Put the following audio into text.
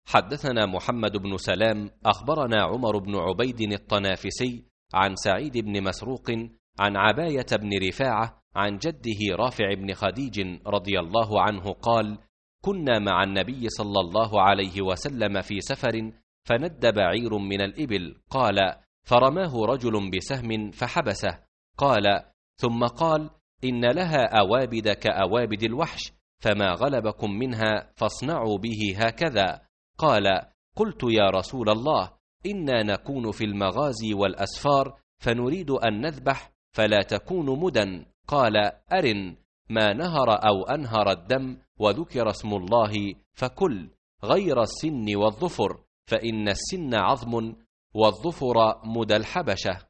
حدثنا محمد بن سلام أخبرنا عمر بن عبيد الطنافسي عن سعيد بن مسروق عن عباية بن رفاعة عن جده رافع بن خديج رضي الله عنه قال: كنا مع النبي صلى الله عليه وسلم في سفر، فند بعير من الإبل، قال: فرماه رجل بسهم فحبسه، قال: ثم قال: إن لها أوابد كأوابد الوحش، فما غلبكم منها فاصنعوا به هكذا. قال: قلت يا رسول الله، إنا نكون في المغازي والأسفار، فنريد أن نذبح فلا تكون مدى. قال: أرن ما نهر أو أنهر الدم وذكر اسم الله فكل، غير السن والظفر، فإن السن عظم والظفر مدى الحبشة.